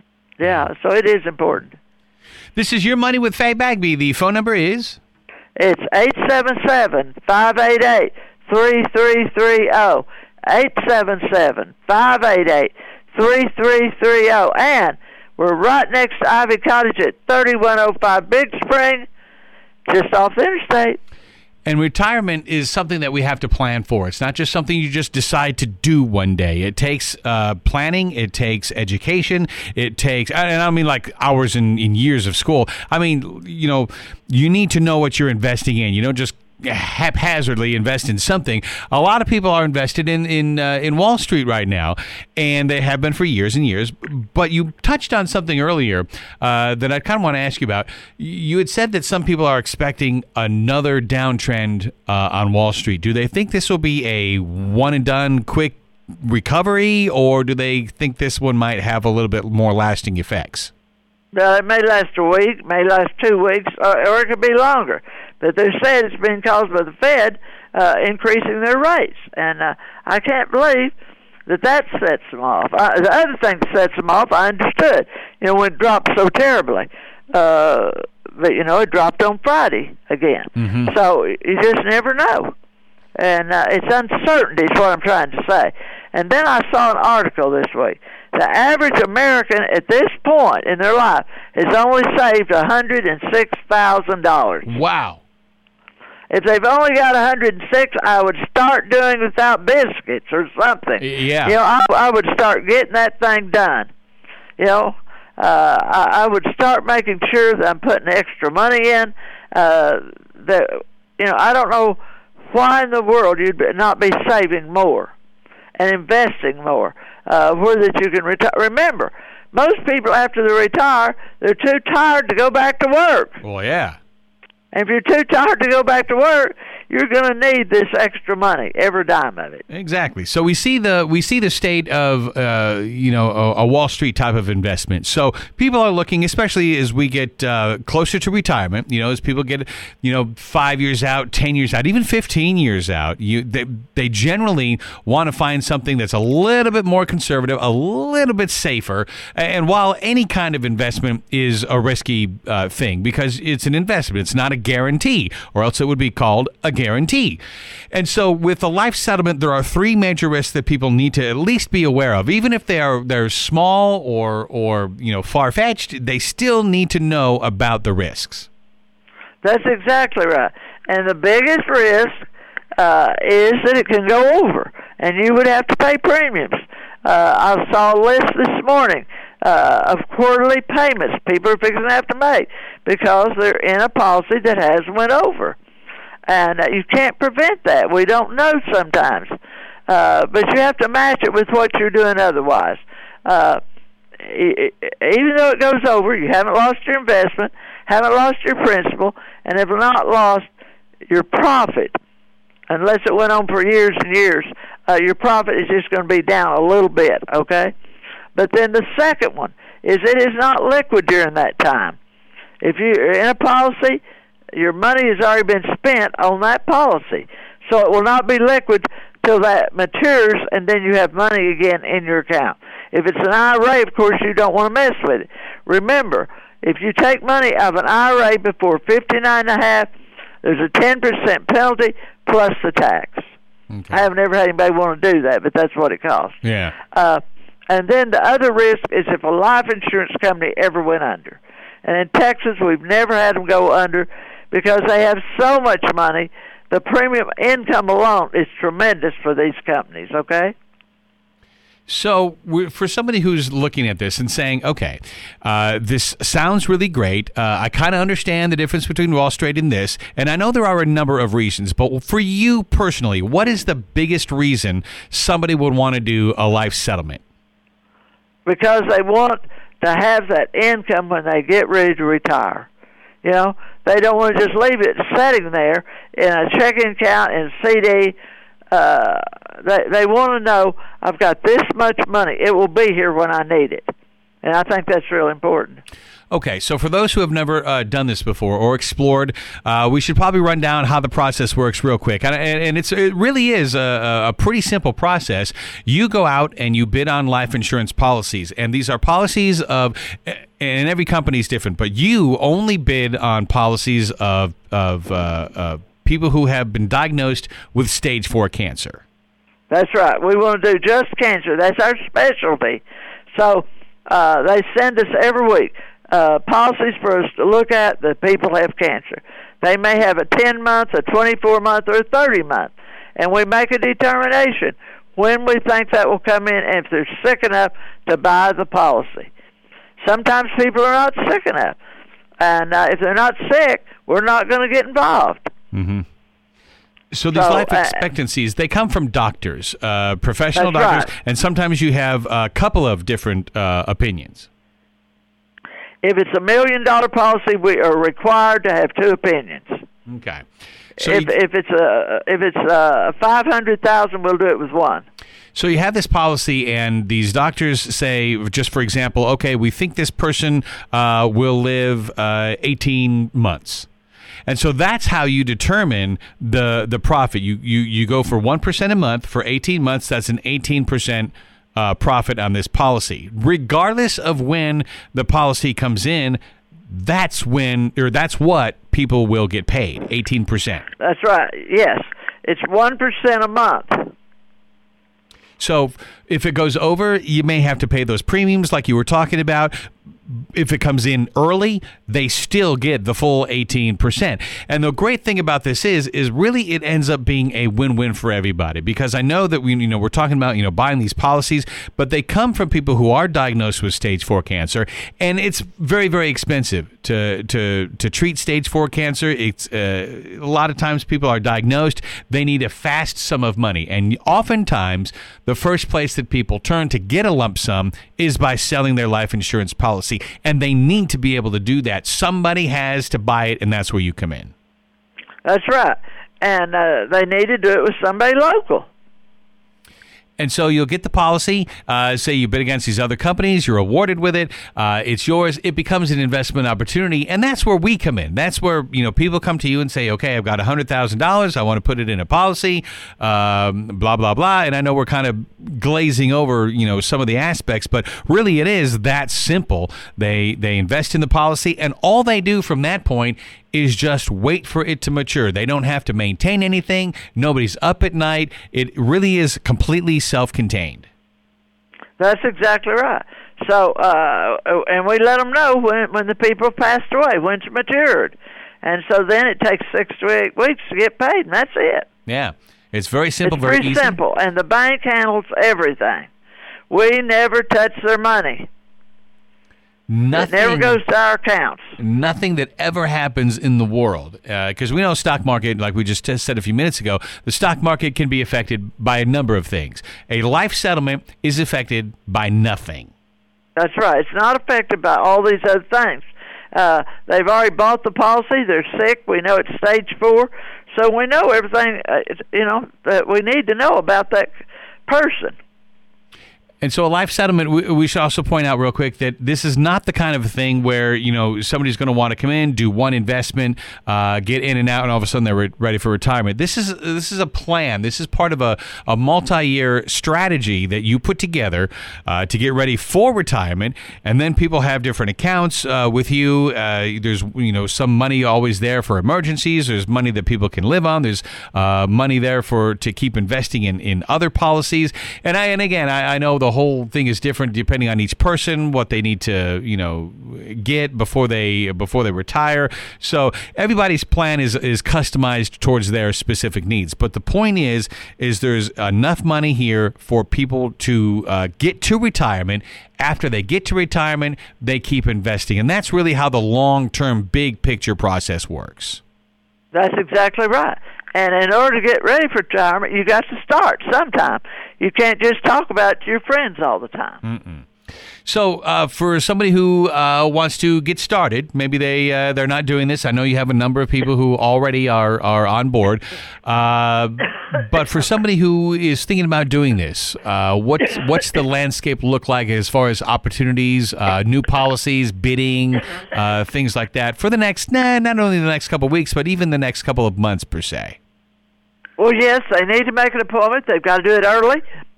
Yeah, so it is important. This is Your Money with Faye Bagby. The phone number is? It's eight seven seven, five eight eight, three three three zero. eight seven seven, five eight eight, three three three zero. And we're right next to Ivy Cottage at thirty-one oh five Big Spring, just off the interstate. And retirement is something that we have to plan for. It's not just something you just decide to do one day. It takes uh, planning. It takes education. It takes, and I don't mean like hours and years of school. I mean, you know, you need to know what you're investing in. You don't just haphazardly invest in something. A lot of people are invested in in uh, in Wall Street right now, and they have been for years and years. But you touched on something earlier uh, that I kind of want to ask you about. You had said that some people are expecting another downtrend uh, on Wall Street. Do they think this will be a one and done, quick recovery, or do they think this one might have a little bit more lasting effects? Well, it may last a week, may last two weeks, or, or it could be longer. But they said it's been caused by the Fed uh, increasing their rates. And uh, I can't believe that that sets them off. I, the other thing that sets them off, I understood, you know, when it dropped so terribly. Uh, but, you know, it dropped on Friday again. Mm-hmm. So you just never know. And uh, it's uncertainty is what I'm trying to say. And then I saw an article this week. The average American at this point in their life has only saved one hundred six thousand dollars. Wow. If they've only got one hundred six, I would start doing without biscuits or something. Yeah. You know, I, I would start getting that thing done. You know, uh, I, I would start making sure that I'm putting extra money in. Uh, that you know, I don't know why in the world you'd not be saving more and investing more, uh, where that you can retire. Remember, most people after they retire, they're too tired to go back to work. Well, yeah. And if you're too tired to go back to work, you're going to need this extra money, every dime of it. Exactly. So we see the we see the state of uh, you know a, a Wall Street type of investment. So people are looking, especially as we get uh, closer to retirement. You know, as people get you know five years out, ten years out, even fifteen years out. You they they generally want to find something that's a little bit more conservative, a little bit safer. And while any kind of investment is a risky uh, thing because it's an investment, it's not a guarantee, or else it would be called a guarantee. And so with a life settlement, there are three major risks that people need to at least be aware of. Even if they are they're small or or you know far-fetched, they still need to know about the risks. That's exactly right. And the biggest risk uh, is that it can go over, and you would have to pay premiums. Uh, I saw a list this morning uh, of quarterly payments people are fixing to have to make because they're in a policy that has went over. And uh, you can't prevent that. We don't know sometimes. Uh, but you have to match it with what you're doing otherwise. Uh, e- even though it goes over, you haven't lost your investment, haven't lost your principal, and have not lost your profit. Unless it went on for years and years, uh, your profit is just going to be down a little bit, okay? But then the second one is it is not liquid during that time. If you're in a policy, your money has already been spent on that policy. So it will not be liquid till that matures, and then you have money again in your account. If it's an I R A, of course, you don't want to mess with it. Remember, if you take money out of an I R A before fifty-nine and a half, there's a ten percent penalty plus the tax. Okay. I haven't ever had anybody want to do that, but that's what it costs. Yeah. Uh, and then the other risk is if a life insurance company ever went under. And in Texas, we've never had them go under because they have so much money. The premium income alone is tremendous for these companies, okay? So for somebody who's looking at this and saying, okay, uh, this sounds really great. Uh, I kind of understand the difference between Wall Street and this, and I know there are a number of reasons, but for you personally, what is the biggest reason somebody would want to do a life settlement? Because they want to have that income when they get ready to retire. You know, they don't want to just leave it sitting there in a checking account and C D. Uh, they they want to know, I've got this much money. It will be here when I need it. And I think that's real important. Okay, so for those who have never uh, done this before or explored, uh, we should probably run down how the process works real quick. And, and it's it really is a, a pretty simple process. You go out and you bid on life insurance policies, and these are policies of, and every company is different, but you only bid on policies of of uh, uh, people who have been diagnosed with stage four cancer. That's right. We want to do just cancer. That's our specialty. So uh, they send us every week uh, policies for us to look at that people have cancer. They may have a ten-month, a twenty-four-month, or a thirty-month, and we make a determination when we think that will come in and if they're sick enough to buy the policy. Sometimes people are not sick enough, and uh, if they're not sick, we're not going to get involved. Mm-hmm. So these so, life expectancies, uh, they come from doctors, uh, professional doctors, right. And sometimes you have a couple of different uh, opinions. If it's a million-dollar policy, we are required to have two opinions. Okay. So if, you, if it's a if it's a five hundred thousand, we'll do it with one. So you have this policy, and these doctors say, just for example, okay, we think this person uh, will live uh, eighteen months. And so that's how you determine the the profit. You you, you go for one percent a month for eighteen months. That's an eighteen percent uh, profit on this policy. Regardless of when the policy comes in, that's when, or that's what people will get paid, eighteen percent. That's right, yes. It's one percent a month. So if it goes over, you may have to pay those premiums like you were talking about. If it comes in early, they still get the full eighteen percent. And the great thing about this is, is really it ends up being a win-win for everybody, because I know that we, you know, we're talking about, you know, buying these policies, but they come from people who are diagnosed with stage four cancer, and it's very, very expensive to to to treat stage four cancer. It's uh, a lot of times people are diagnosed, they need a fast sum of money, and oftentimes the first place that people turn to get a lump sum is by selling their life insurance policy. And they need to be able to do that. Somebody has to buy it, and that's where you come in. That's right. And uh, they need to do it with somebody local. And so you'll get the policy, uh, say you bid against these other companies, you're awarded with it, uh, it's yours, it becomes an investment opportunity, and that's where we come in. That's where, you know, people come to you and say, okay, I've got one hundred thousand dollars, I want to put it in a policy, um, blah, blah, blah, and I know we're kind of glazing over, you know, some of the aspects, but really it is that simple. They, they invest in the policy, and all they do from that point is just wait for it to mature. They don't have to maintain anything. Nobody's up at night. It really is completely self-contained. That's exactly right. So, uh, and we let them know when when the people passed away, when it's matured. And so then it takes six to eight weeks to get paid, and that's it. Yeah. It's very simple, it's very pretty easy. simple, and the bank handles everything. we never touch their money. Nothing, it never goes to our accounts. Nothing that ever happens in the world, because uh, we know stock market, like we just said a few minutes ago, the stock market can be affected by a number of things. A life settlement is affected by nothing. That's right. It's not affected by all these other things. Uh, they've already bought the policy. They're sick. We know it's stage four. So we know everything, uh, you know, that we need to know about that person. And so a life settlement, we, we should also point out real quick that this is not the kind of thing where, you know, somebody's going to want to come in, do one investment, uh, get in and out, and all of a sudden they're re- ready for retirement. This is this is a plan. This is part of a, a multi-year strategy that you put together uh, to get ready for retirement. And then people have different accounts uh, with you. Uh, there's, you know, some money always there for emergencies. There's money that people can live on. There's uh, money there for to keep investing in, in other policies. And I and again, I, I know the whole thing is different depending on each person, what they need to, you know, get before they before they retire. So everybody's plan is is customized towards their specific needs. But the point is, is there's enough money here for people to uh, get to retirement. After they get to retirement, they keep investing, and that's really how the long-term, big picture process works. That's exactly right. And in order to get ready for retirement, you got to start sometime. You can't just talk about it to your friends all the time. Mm-mm. So uh, for somebody who uh, wants to get started, maybe they, uh, they're not doing this. I know you have a number of people who already are, are on board. Uh, but for somebody who is thinking about doing this, uh, what's, what's the landscape look like as far as opportunities, uh, new policies, bidding, uh, things like that for the next, nah, not only the next couple of weeks, but even the next couple of months per se? Well, yes, they need to make an appointment. They've got to do it early.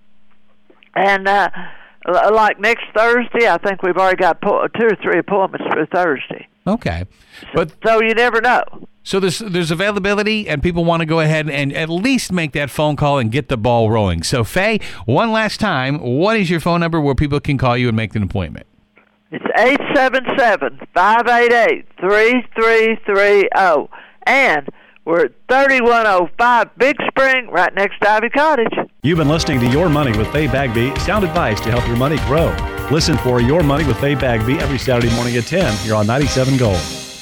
And uh, like next Thursday, I think we've already got po- two or three appointments for Thursday. Okay. But so, so you never know. So there's there's availability, and people want to go ahead and at least make that phone call and get the ball rolling. So, Faye, one last time, what is your phone number where people can call you and make an appointment? It's eight seven seven, five eight eight, three three three zero. And we're at thirty-one oh five Big Spring, right next to Ivy Cottage. You've been listening to Your Money with Faye Bagby, sound advice to help your money grow. Listen for Your Money with Faye Bagby every Saturday morning at ten here on ninety-seven Gold.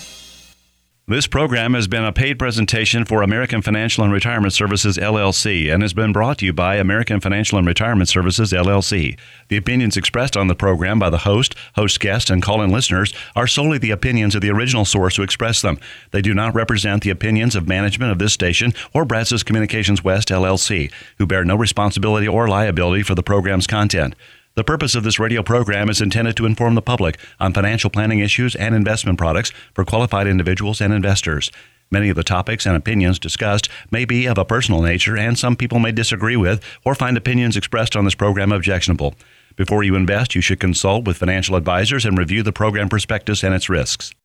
This program has been a paid presentation for American Financial and Retirement Services, L L C, and has been brought to you by American Financial and Retirement Services, L L C. The opinions expressed on the program by the host, host guests, and call-in listeners are solely the opinions of the original source who expressed them. They do not represent the opinions of management of this station or Brazos Communications West, L L C, who bear no responsibility or liability for the program's content. The purpose of this radio program is intended to inform the public on financial planning issues and investment products for qualified individuals and investors. Many of the topics and opinions discussed may be of a personal nature, and some people may disagree with or find opinions expressed on this program objectionable. Before you invest, you should consult with financial advisors and review the program prospectus and its risks.